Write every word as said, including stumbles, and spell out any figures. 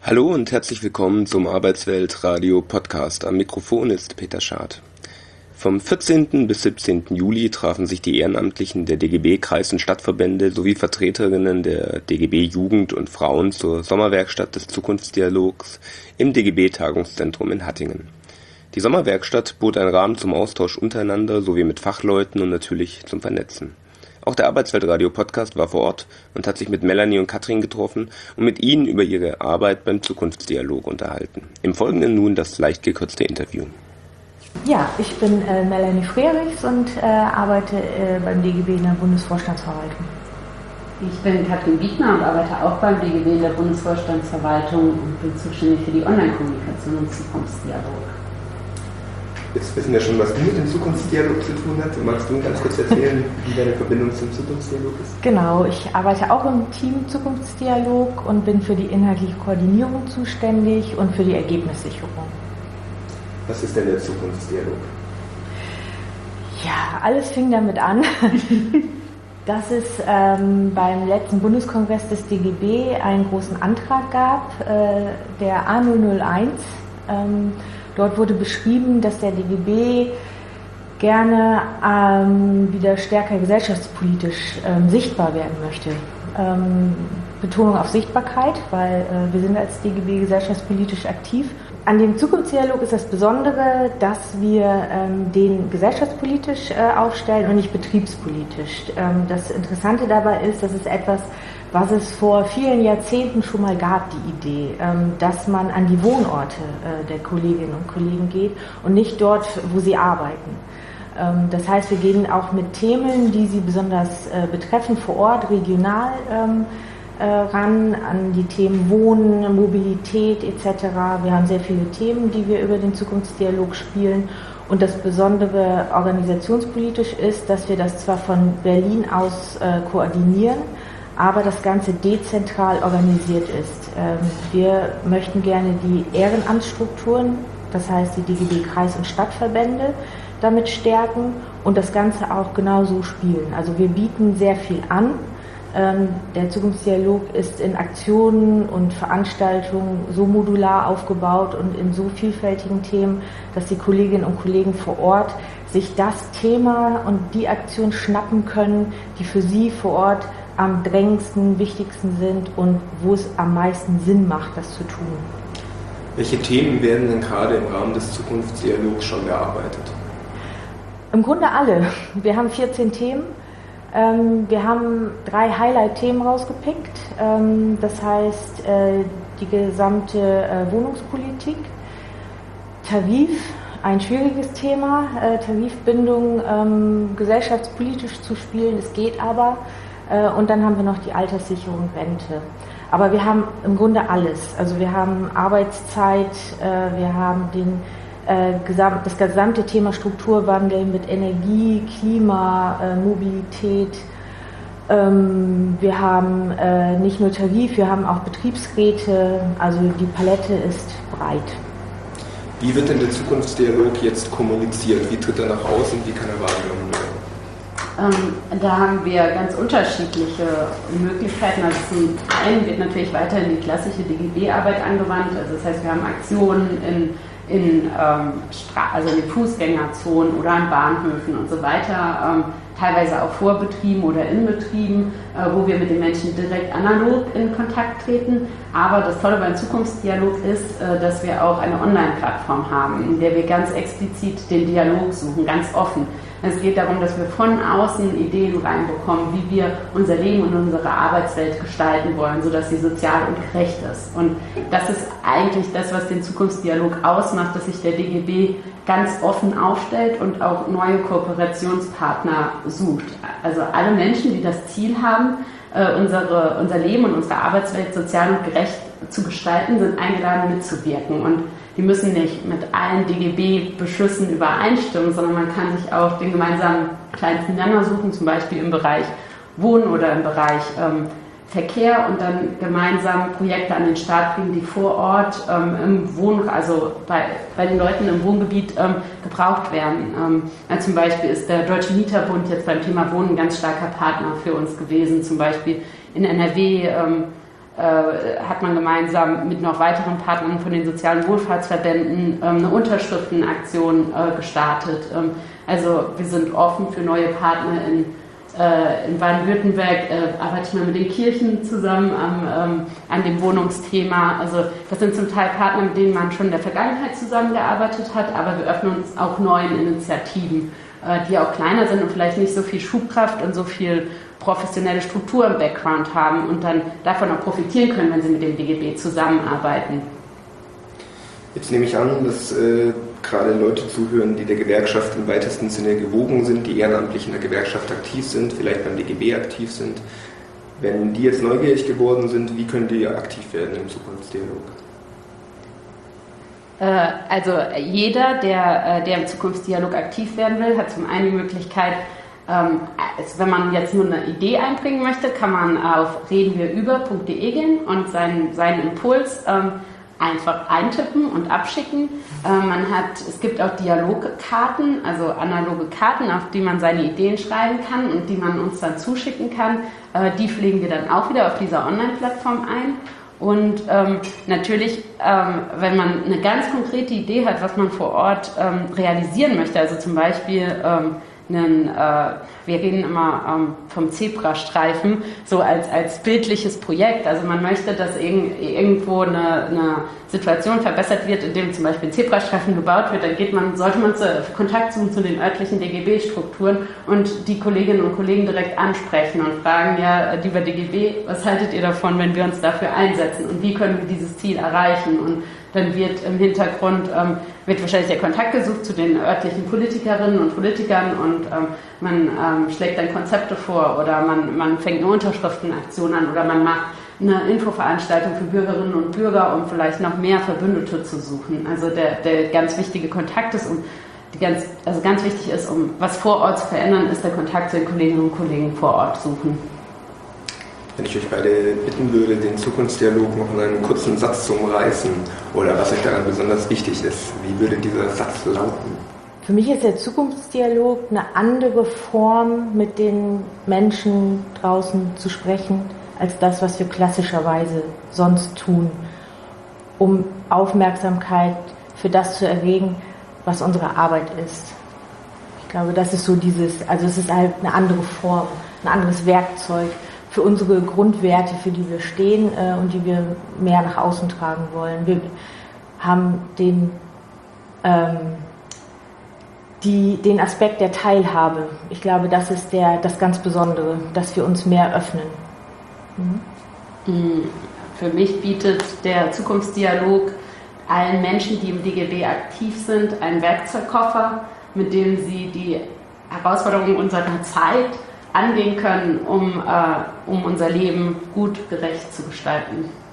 Hallo und herzlich willkommen zum Arbeitswelt Radio Podcast. Am Mikrofon ist Peter Schad. Vom vierzehnten bis siebzehnten Juli trafen sich die Ehrenamtlichen der D G B Kreis- und Stadtverbände sowie Vertreterinnen der D G B Jugend und Frauen zur Sommerwerkstatt des Zukunftsdialogs im D G B Tagungszentrum in Hattingen. Die Sommerwerkstatt bot einen Rahmen zum Austausch untereinander sowie mit Fachleuten und natürlich zum Vernetzen. Auch der Arbeitswelt-Radio-Podcast war vor Ort und hat sich mit Melanie und Katrin getroffen und mit ihnen über ihre Arbeit beim Zukunftsdialog unterhalten. Im Folgenden nun das leicht gekürzte Interview. Ja, ich bin äh, Melanie Frerichs und äh, arbeite äh, beim D G B in der Bundesvorstandsverwaltung. Ich bin Katrin Biegner und arbeite auch beim D G B in der Bundesvorstandsverwaltung und bin zuständig für die Online-Kommunikation und Zukunftsdialog. Jetzt wissen wir schon, was du mit dem Zukunftsdialog zu tun hast. Magst du ganz kurz erzählen, wie deine Verbindung zum Zukunftsdialog ist? Genau, ich arbeite auch im Team Zukunftsdialog und bin für die inhaltliche Koordinierung zuständig und für die Ergebnissicherung. Was ist denn der Zukunftsdialog? Ja, alles fing damit an, dass es ähm, beim letzten Bundeskongress des D G B einen großen Antrag gab, äh, der A null null eins. Ähm, Dort wurde beschrieben, dass der D G B gerne ähm, wieder stärker gesellschaftspolitisch ähm, sichtbar werden möchte. Ähm, Betonung auf Sichtbarkeit, weil äh, wir sind als D G B gesellschaftspolitisch aktiv. An dem Zukunftsdialog ist das Besondere, dass wir ähm, den gesellschaftspolitisch äh, aufstellen und nicht betriebspolitisch. Ähm, das Interessante dabei ist, dass es etwas, was es vor vielen Jahrzehnten schon mal gab, die Idee, ähm, dass man an die Wohnorte äh, der Kolleginnen und Kollegen geht und nicht dort, wo sie arbeiten. Ähm, das heißt, wir gehen auch mit Themen, die sie besonders äh, betreffen, vor Ort, regional ähm, äh, ran, an die Themen Wohnen, Mobilität et cetera. Wir haben sehr viele Themen, die wir über den Zukunftsdialog spielen. Und das Besondere organisationspolitisch ist, dass wir das zwar von Berlin aus äh, koordinieren, aber das Ganze dezentral organisiert ist. Wir möchten gerne die Ehrenamtsstrukturen, das heißt die D G B Kreis- und Stadtverbände, damit stärken und das Ganze auch genauso spielen. Also wir bieten sehr viel an. Der Zukunftsdialog ist in Aktionen und Veranstaltungen so modular aufgebaut und in so vielfältigen Themen, dass die Kolleginnen und Kollegen vor Ort sich das Thema und die Aktion schnappen können, die für sie vor Ort am drängendsten, wichtigsten sind und wo es am meisten Sinn macht, das zu tun. Welche Themen werden denn gerade im Rahmen des Zukunftsdialogs schon bearbeitet? Im Grunde alle. Wir haben vierzehn Themen. Wir haben drei Highlight-Themen rausgepickt. Das heißt, die gesamte Wohnungspolitik, Tarif, ein schwieriges Thema, Tarifbindung gesellschaftspolitisch zu spielen, es geht aber. Und dann haben wir noch die Alterssicherung, Rente. Aber wir haben im Grunde alles. Also wir haben Arbeitszeit, wir haben den, das gesamte Thema Strukturwandel mit Energie, Klima, Mobilität. Wir haben nicht nur Tarif, wir haben auch Betriebsräte. Also die Palette ist breit. Wie wird denn der Zukunftsdialog jetzt kommuniziert? Wie tritt er nach außen? Wie kann er wahrgenommen werden? Ähm, da haben wir ganz unterschiedliche Möglichkeiten. Also zum einen wird natürlich weiterhin die klassische D G B-Arbeit angewandt. Also das heißt, wir haben Aktionen in, in, ähm, Stra- also in den Fußgängerzonen oder an Bahnhöfen und so weiter, ähm, teilweise auch vor Betrieben oder in Betrieben, äh, wo wir mit den Menschen direkt analog in Kontakt treten. Aber das Tolle beim Zukunftsdialog ist, äh, dass wir auch eine Online-Plattform haben, in der wir ganz explizit den Dialog suchen, ganz offen. Es geht darum, dass wir von außen Ideen reinbekommen, wie wir unser Leben und unsere Arbeitswelt gestalten wollen, sodass sie sozial und gerecht ist. Und das ist eigentlich das, was den Zukunftsdialog ausmacht, dass sich der D G B ganz offen aufstellt und auch neue Kooperationspartner sucht. Also alle Menschen, die das Ziel haben, unsere, unser Leben und unsere Arbeitswelt sozial und gerecht zu gestalten, sind eingeladen mitzuwirken. Und die müssen nicht mit allen D G B-Beschlüssen übereinstimmen, sondern man kann sich auch den gemeinsamen kleinsten Nenner suchen, zum Beispiel im Bereich Wohnen oder im Bereich ähm, Verkehr und dann gemeinsam Projekte an den Start bringen, die vor Ort ähm, im Wohn, also bei, bei den Leuten im Wohngebiet ähm, gebraucht werden. Ähm, ja, zum Beispiel ist der Deutsche Mieterbund jetzt beim Thema Wohnen ein ganz starker Partner für uns gewesen, zum Beispiel in N R W. Ähm, äh, hat man gemeinsam mit noch weiteren Partnern von den sozialen Wohlfahrtsverbänden ähm, eine Unterschriftenaktion äh, gestartet. Ähm, also wir sind offen für neue Partner in Äh, in Baden-Württemberg äh, arbeite ich mal mit den Kirchen zusammen am, ähm, an dem Wohnungsthema. Also das sind zum Teil Partner, mit denen man schon in der Vergangenheit zusammengearbeitet hat, aber wir öffnen uns auch neuen Initiativen, äh, die auch kleiner sind und vielleicht nicht so viel Schubkraft und so viel professionelle Struktur im Background haben und dann davon auch profitieren können, wenn sie mit dem D G B zusammenarbeiten. Jetzt nehme ich an, dass äh, gerade Leute zuhören, die der Gewerkschaft im weitesten Sinne gewogen sind, die ehrenamtlich in der Gewerkschaft aktiv sind, vielleicht beim D G B aktiv sind. Wenn die jetzt neugierig geworden sind, wie können die aktiv werden im Zukunftsdialog? Äh, also jeder, der, der im Zukunftsdialog aktiv werden will, hat zum einen die Möglichkeit, ähm, wenn man jetzt nur eine Idee einbringen möchte, kann man auf reden wir über punkt de gehen und seinen, seinen Impuls ähm, einfach eintippen und abschicken. Äh, man hat, es gibt auch Dialogkarten, also analoge Karten, auf die man seine Ideen schreiben kann und die man uns dann zuschicken kann. Äh, die pflegen wir dann auch wieder auf dieser Online-Plattform ein. Und ähm, natürlich, ähm, wenn man eine ganz konkrete Idee hat, was man vor Ort ähm, realisieren möchte, also zum Beispiel ähm, einen, äh, wir reden immer ähm, vom Zebrastreifen, so als, als bildliches Projekt. Also man möchte, dass irg- irgendwo eine, eine Situation verbessert wird, indem zum Beispiel ein Zebrastreifen gebaut wird, dann geht man, sollte man zu, Kontakt suchen zu den örtlichen D G B-Strukturen und die Kolleginnen und Kollegen direkt ansprechen und fragen, ja, lieber D G B, was haltet ihr davon, wenn wir uns dafür einsetzen und wie können wir dieses Ziel erreichen? Und dann wird im Hintergrund ähm, wird wahrscheinlich der Kontakt gesucht zu den örtlichen Politikerinnen und Politikern und ähm, man ähm, schlägt dann Konzepte vor oder man, man fängt eine Unterschriftenaktion an oder man macht eine Infoveranstaltung für Bürgerinnen und Bürger, um vielleicht noch mehr Verbündete zu suchen. Also der, der ganz wichtige Kontakt ist, um die ganz, also ganz wichtig ist, um was vor Ort zu verändern, ist der Kontakt zu den Kolleginnen und Kollegen vor Ort suchen. Wenn ich euch beide bitten würde, den Zukunftsdialog noch in einen kurzen Satz zu umreißen oder was euch daran besonders wichtig ist, wie würde dieser Satz lauten? Für mich ist der Zukunftsdialog eine andere Form, mit den Menschen draußen zu sprechen, als das, was wir klassischerweise sonst tun, um Aufmerksamkeit für das zu erregen, was unsere Arbeit ist. Ich glaube, das ist so dieses, also es ist halt eine andere Form, ein anderes Werkzeug für unsere Grundwerte, für die wir stehen äh, und die wir mehr nach außen tragen wollen. Wir haben den, ähm, die, den Aspekt der Teilhabe. Ich glaube, das ist der, das ganz Besondere, dass wir uns mehr öffnen. Mhm. Für mich bietet der Zukunftsdialog allen Menschen, die im D G B aktiv sind, einen Werkzeugkoffer, mit dem sie die Herausforderungen unserer Zeit angehen können, um, äh, um unser Leben gut, gerecht zu gestalten.